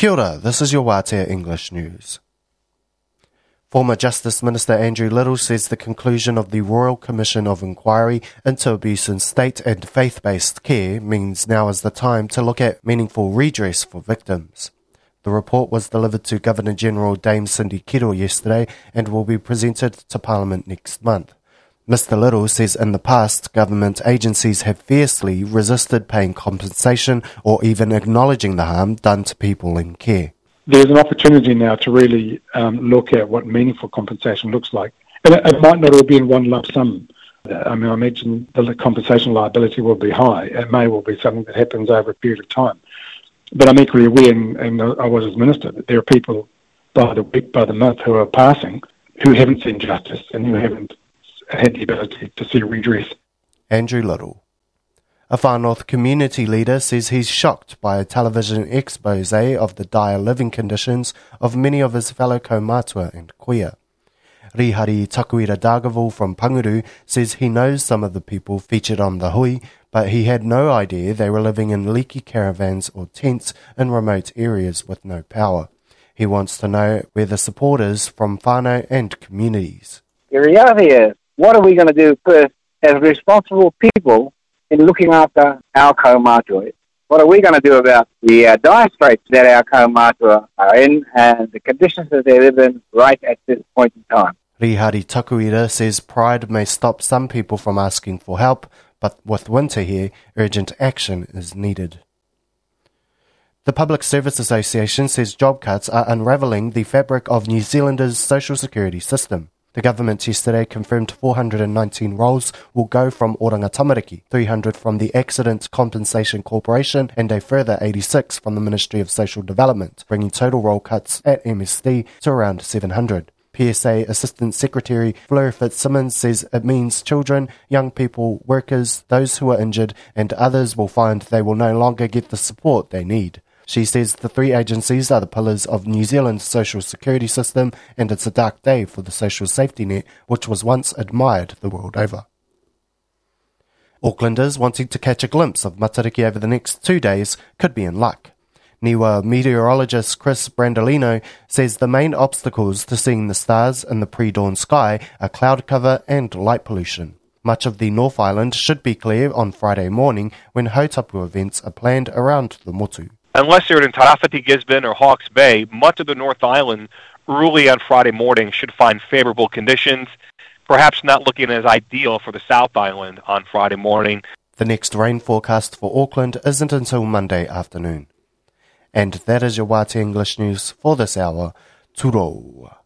Kia ora, this is your Wātea English News. Former Justice Minister Andrew Little says the conclusion of the Royal Commission of Inquiry into Abuse in State and Faith-Based Care means now is the time to look at meaningful redress for victims. The report was delivered to Governor-General Dame Cindy Kiro yesterday and will be presented to Parliament next month. Mr Little says in the past, government agencies have fiercely resisted paying compensation or even acknowledging the harm done to people in care. There's an opportunity now to really look at what meaningful compensation looks like. And it might not all be in one lump sum. I imagine the compensation liability will be high. It may well be something that happens over a period of time. But I'm equally aware, and I was as Minister, that there are people by the week, by the month, who are passing who haven't seen justice and who haven't had the ability to see redress. Andrew Little. A Far North community leader says he's shocked by a television expose of the dire living conditions of many of his fellow kaumātua and queer. Rihari Takuira Dagavul from Panguru says he knows some of the people featured on the hui, but he had no idea they were living in leaky caravans or tents in remote areas with no power. He wants to know where the support is from whānau and communities. The reality is, what are we going to do first as responsible people in looking after our kaumātua? What are we going to do about the dire straits that our kaumātua are in and the conditions that they live in right at this point in time? Rihari Takuira says pride may stop some people from asking for help, but with winter here, urgent action is needed. The Public Service Association says job cuts are unravelling the fabric of New Zealand's social security system. The government yesterday confirmed 419 roles will go from Oranga Tamariki, 300 from the Accident Compensation Corporation and a further 86 from the Ministry of Social Development, bringing total role cuts at MSD to around 700. PSA Assistant Secretary Fleur Fitzsimmons says it means children, young people, workers, those who are injured and others will find they will no longer get the support they need. She says the three agencies are the pillars of New Zealand's social security system and it's a dark day for the social safety net which was once admired the world over. Aucklanders wanting to catch a glimpse of Matariki over the next 2 days could be in luck. Niwa meteorologist Chris Brandolino says the main obstacles to seeing the stars in the pre-dawn sky are cloud cover and light pollution. Much of the North Island should be clear on Friday morning when hautapu events are planned around the motu. Unless you're in Tairāwhiti, Gisborne or Hawke's Bay, much of the North Island early on Friday morning should find favorable conditions, perhaps not looking as ideal for the South Island on Friday morning. The next rain forecast for Auckland isn't until Monday afternoon. And that is your Wātea English News for this hour. Turo.